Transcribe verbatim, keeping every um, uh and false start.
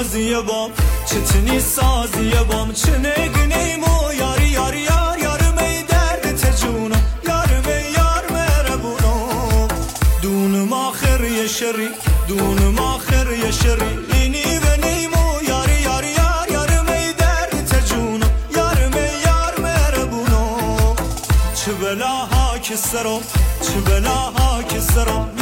سازی بام چتنی سازی بام چه نگنیم و یاری یاری یار یار می درد تجونا یار می یار مربونو دونم آخر یه شری دونم آخر یه شری اینی و نیم و یاری یاری یار یار می درد تجونا یار می یار مربونو چه بلاها که سرم چه بلاها که سرم